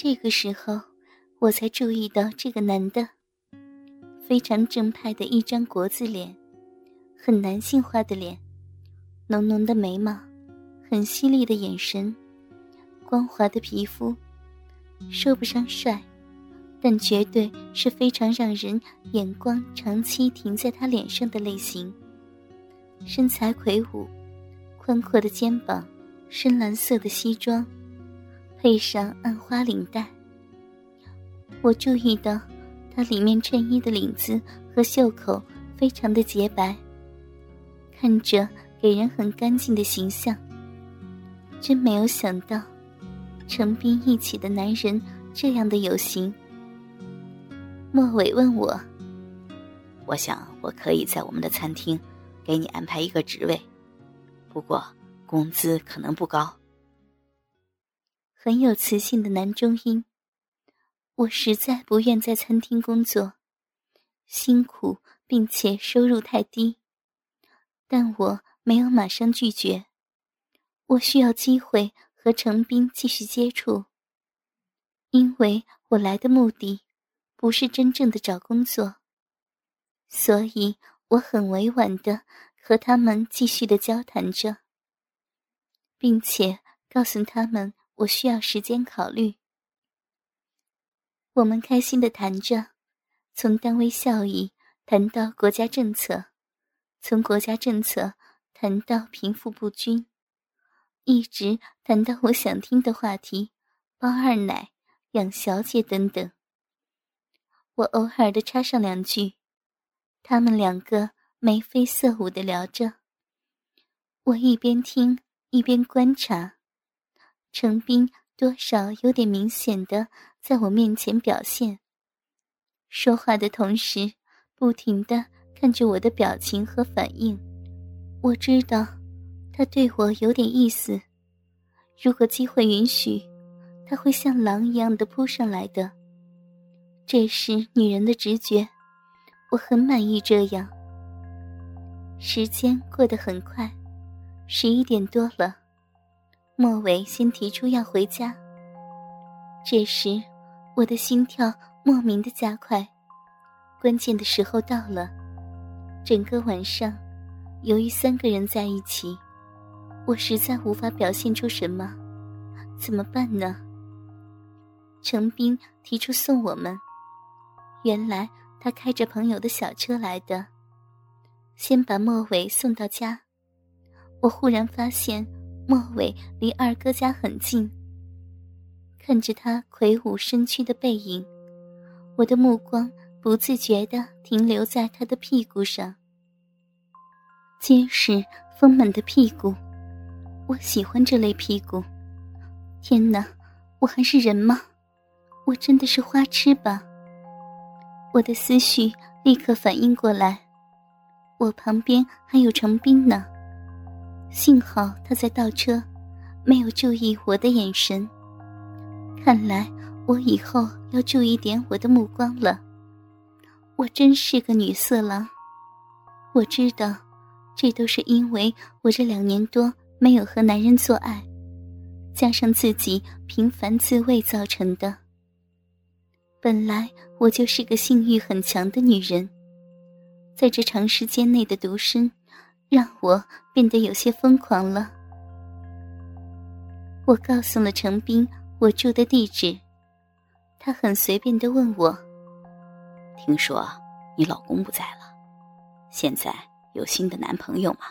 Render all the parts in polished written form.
这个时候我才注意到这个男的非常正派的一张国字脸，很男性化的脸，浓浓的眉毛，很犀利的眼神，光滑的皮肤，说不上帅，但绝对是非常让人眼光长期停在他脸上的类型。身材魁梧，宽阔的肩膀，深蓝色的西装，配上暗花领带。我注意到他里面衬衣的领子和袖口非常的洁白，看着给人很干净的形象。真没有想到成兵一起的男人这样的有型。莫伟问我想我可以在我们的餐厅给你安排一个职位，不过工资可能不高。 很有磁性的男中音。我实在不愿在餐厅工作，辛苦并且收入太低，但我没有马上拒绝。我需要机会和程斌继续接触，因为我来的目的不是真正的找工作，所以我很委婉地和他们继续地交谈着，并且告诉他们我需要时间考虑。我们开心地谈着，从单位效益谈到国家政策，从国家政策谈到贫富不均，一直谈到我想听的话题，包二奶、养小姐等等。我偶尔地插上两句，他们两个眉飞色舞地聊着。我一边听一边观察，程斌多少有点明显的在我面前表现，说话的同时不停地看着我的表情和反应。我知道他对我有点意思，如果机会允许，他会像狼一样的扑上来的。这是女人的直觉，我很满意这样。时间过得很快，11点多了，莫伟先提出要回家。这时我的心跳莫名的加快，关键的时候到了。整个晚上由于3个人在一起，我实在无法表现出什么，怎么办呢？程斌提出送我们，原来他开着朋友的小车来的，先把莫伟送到家。我忽然发现莫伟离二哥家很近，看着他魁梧身躯的背影，我的目光不自觉地停留在他的屁股上。结实丰满的屁股，我喜欢这类屁股。天哪，我还是人吗？我真的是花痴吧？我的思绪立刻反应过来，我旁边还有程斌呢。幸好他在倒车，没有注意我的眼神。看来我以后要注意点我的目光了。我真是个女色狼。我知道这都是因为我这2年多没有和男人做爱，加上自己频繁自慰造成的。本来我就是个性欲很强的女人，在这长时间内的独身让我变得有些疯狂了。我告诉了程斌我住的地址，他很随便地问我， 听说你老公不在了，现在有新的男朋友吗？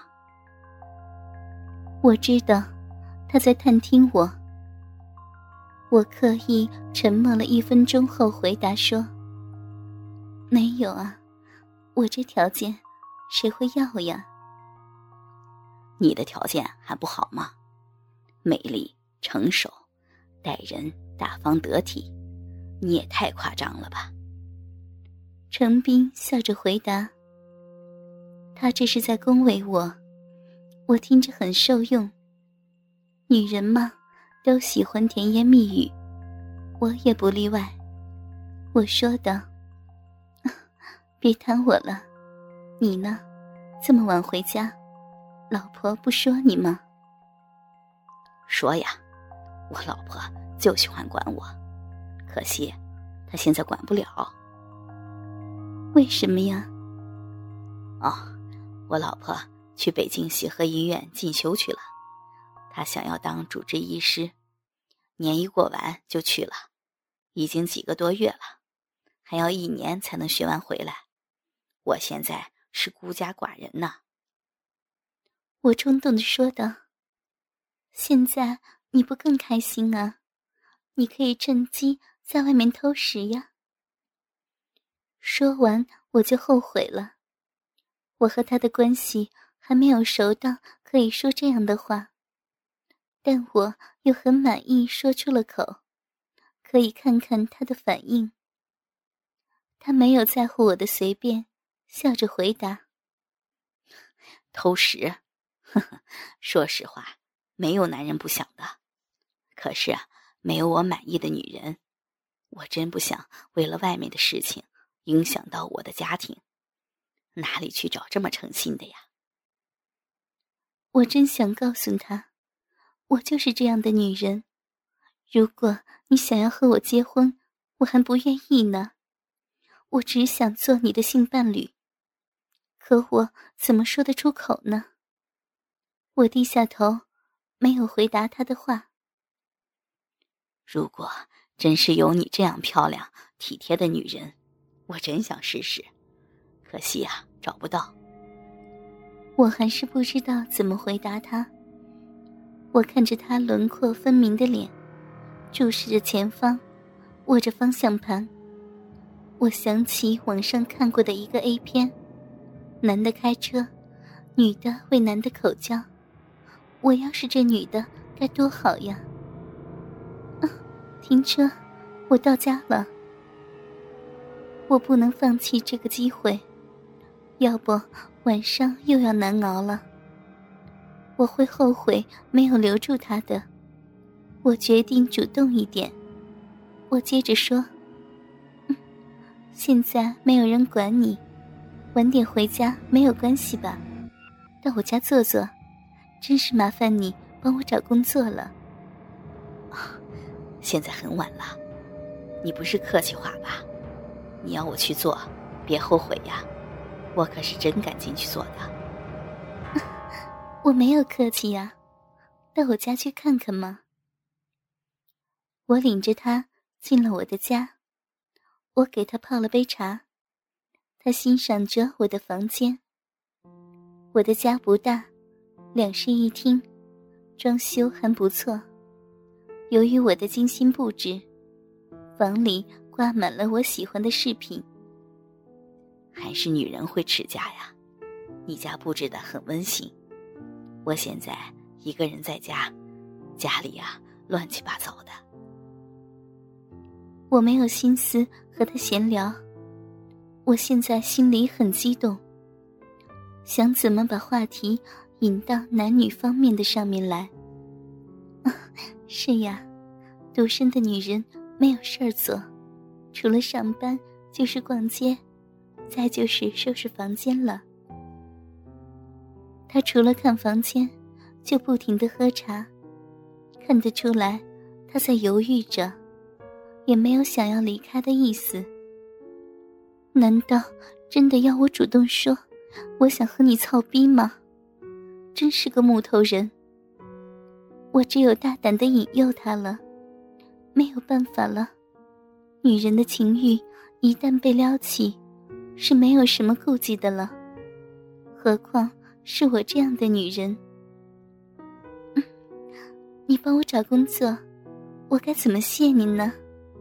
我知道他在探听我。我刻意沉默了1分钟后回答说，没有啊，我这条件谁会要呀？ 你的条件还不好吗？美丽、成熟、待人大方得体，你也太夸张了吧？ 程斌笑着回答。他这是在恭维我，我听着很受用。女人嘛，都喜欢甜言蜜语，我也不例外。我说道，别谈我了，你呢？这么晚回家，老婆不说你吗？ 说呀，我老婆就喜欢管我。 可惜他现在管不了。 为什么呀？ 哦，我老婆去北京协和医院进修去了，她想要当主治医师，年一过完就去了，已经几个多月了，还要1年才能学完回来。我现在是孤家寡人呢。 我冲动地说道。现在你不更开心啊？你可以趁机在外面偷食呀。说完我就后悔了，我和他的关系还没有熟到可以说这样的话，但我又很满意说出了口，可以看看他的反应。他没有在乎我的随便，笑着回答： 偷食？呵呵，说实话，没有男人不想的。可是没有我满意的女人，我真不想为了外面的事情影响到我的家庭，哪里去找这么诚心的呀？ 我真想告诉他，我就是这样的女人。如果你想要和我结婚，我还不愿意呢。我只想做你的性伴侣。可我怎么说得出口呢？我低下头，没有回答他的话。 如果真是有你这样漂亮体贴的女人，我真想试试，可惜啊，找不到。 我还是不知道怎么回答他。我看着他轮廓分明的脸，注视着前方，握着方向盘。我想起网上看过的一个 A 片，男的开车，女的为男的口交。我要是这女的该多好呀！停车，我到家了。我不能放弃这个机会，要不晚上又要难熬了。我会后悔没有留住他的。我决定主动一点。我接着说：现在没有人管你，晚点回家没有关系吧？到我家坐坐，真是麻烦你帮我找工作了。 现在很晚了，你不是客气话吧？你要我去做，别后悔呀，我可是真赶紧去做的。 我没有客气呀，到我家去看看嘛。我领着他进了我的家，我给他泡了杯茶，他欣赏着我的房间。我的家不大，2室1厅，装修还不错。由于我的精心布置，房里挂满了我喜欢的饰品。 还是女人会持家呀，你家布置得很温馨。我现在一个人在家，家里呀乱七八糟的。 我没有心思和他闲聊，我现在心里很激动，想怎么把话题引到男女方面的上面来。是呀，独身的女人没有事儿做，除了上班就是逛街，再就是收拾房间了。她除了看房间就不停地喝茶，看得出来她在犹豫着，也没有想要离开的意思。难道真的要我主动说我想和你操逼吗？真是个木头人。我只有大胆地引诱他了，没有办法了。女人的情欲一旦被撩起，是没有什么顾忌的了，何况是我这样的女人。你帮我找工作，我该怎么谢你呢？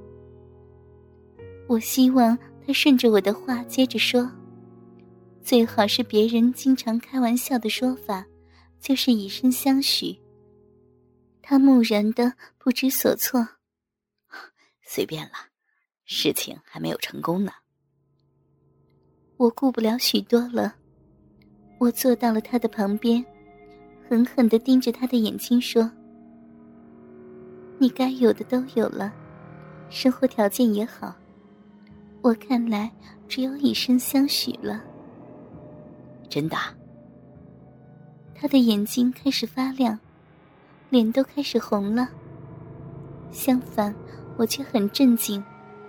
我希望他顺着我的话接着说，最好是别人经常开玩笑的说法，就是以身相许。他木然的不知所措。 随便了，事情还没有成功呢。 我顾不了许多了，我坐到了他的旁边，狠狠地盯着他的眼睛说：你该有的都有了，生活条件也好，我看来只有以身相许了。 真的？ 他的眼睛开始发亮，脸都开始红了。相反， 我却很震惊。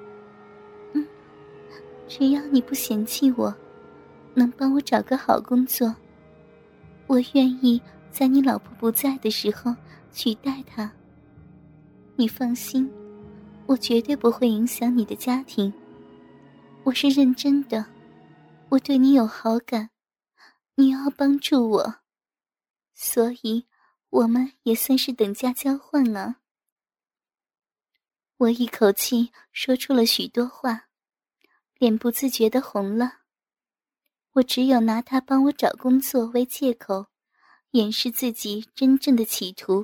只要你不嫌弃我，能帮我找个好工作，我愿意在你老婆不在的时候取代她。你放心，我绝对不会影响你的家庭。我是认真的，我对你有好感，你要帮助我，所以我们也算是等价交换了。我一口气说出了许多话，脸不自觉地红了。我只有拿他帮我找工作为借口，掩饰自己真正的企图。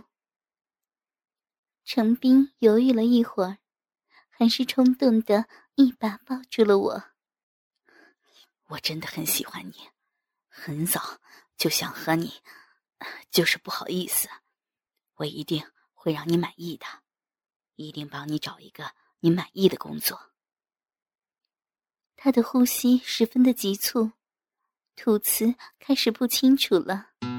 程斌犹豫了一会儿，还是冲动地一把抱住了我。 我真的很喜欢你，很早就想和你，就是不好意思。我一定会让你满意的，一定帮你找一个你满意的工作。 他的呼吸十分的急促，吐词开始不清楚了。